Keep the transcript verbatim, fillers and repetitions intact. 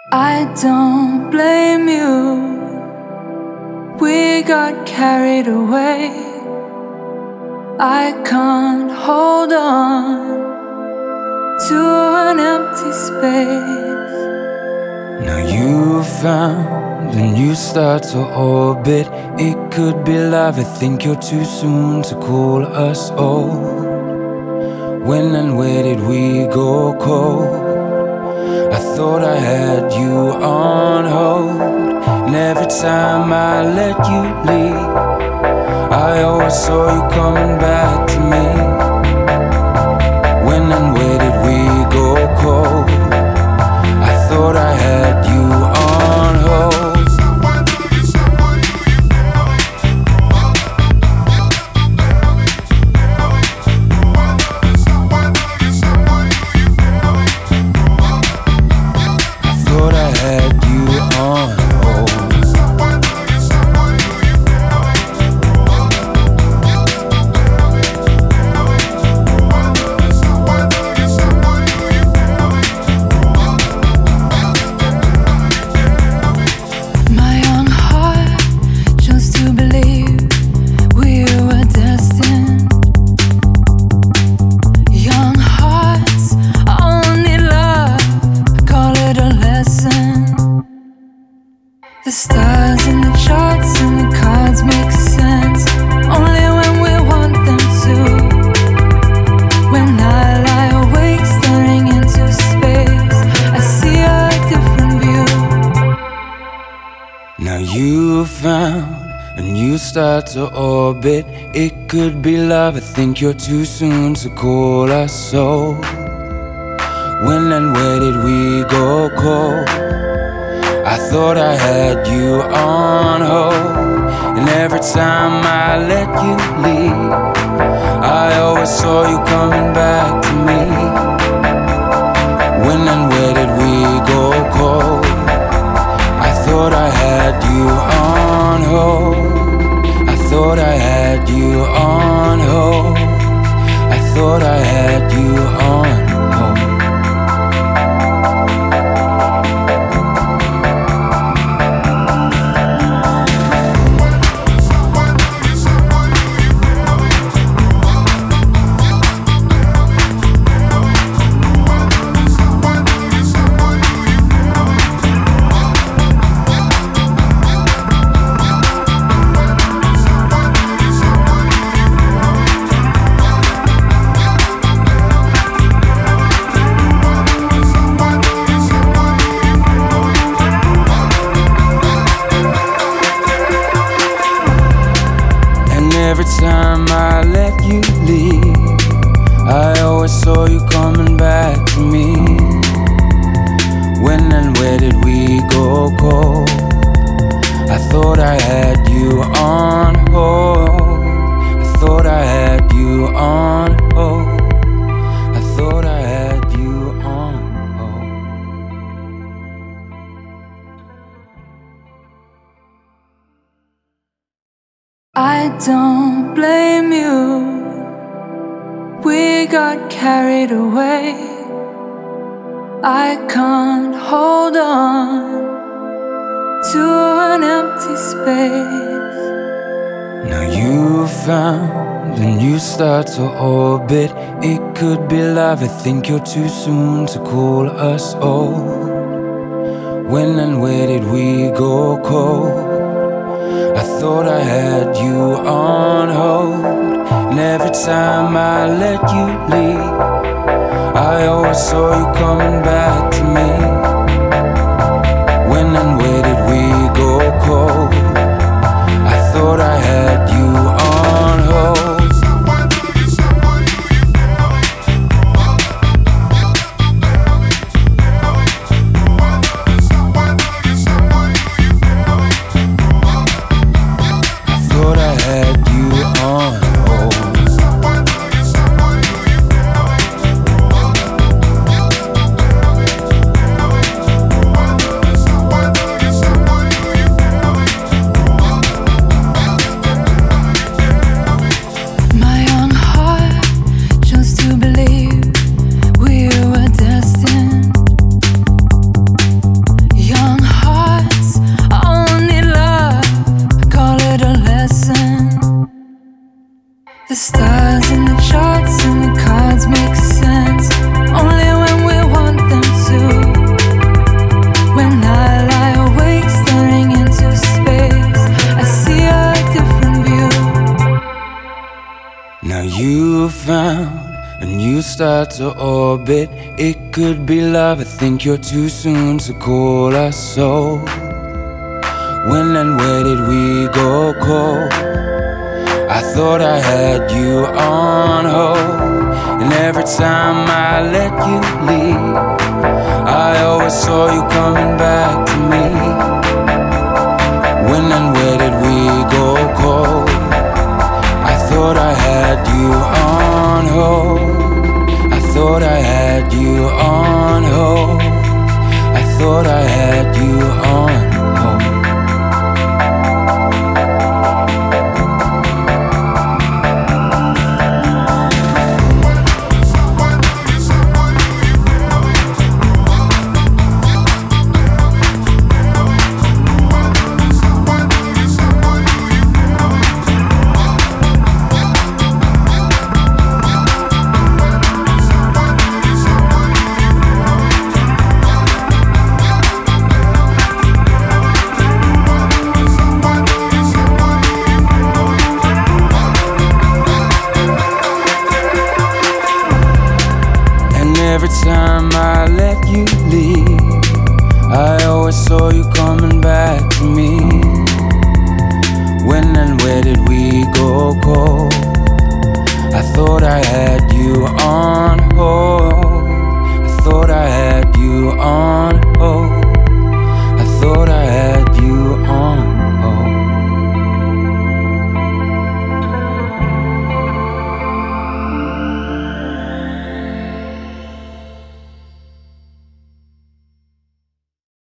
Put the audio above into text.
I don't blame you. We got carried away. I can't hold on to an empty space. Now you found a new star to orbit. It could be love. I think you're too soon to call us old. When and where did we go cold? I thought I had you on hold, and every time I let you leave, I always saw you coming back to me. When and where did we go cold? I thought I had you on hold. The stars and the charts and the cards make sense only when we want them to. When I lie awake staring into space, I see a different view. Now you found a new star to orbit. It could be love. I think you're too soon to call us so. When and where did we go cold? I thought I had you on hold, and every time I let you leave, I always saw you coming back to me. When and where did we go cold? I thought I had you on hold. I thought I had you on hold. I thought I had you on hold. Every time I let you leave, I always saw you coming back to me. When and where did we go cold? I thought I had you on hold. I thought I had you on hold. I thought I had you on hold. I don't blame you. We got carried away. I can't hold on to an empty space. Now you found a new star to orbit. It could be love. I think you're too soon to call us old. When and where did we go cold? I thought I had you on hold, and every time I let you leave, I always saw you coming back to me. When and where did we go cold? I thought I had you on hold. start to orbit. It could be love, I think you're too soon to call us so. When and where did we go cold? I thought I had you on hold, and every time I let you leave, I always saw you coming back to me. When and where did we go cold? I thought I had you on hold. I thought I had you on hold. I thought I had you on hold. Every time I let you leave, I always saw you coming back to me. When and where did we go cold? I thought I had you on hold.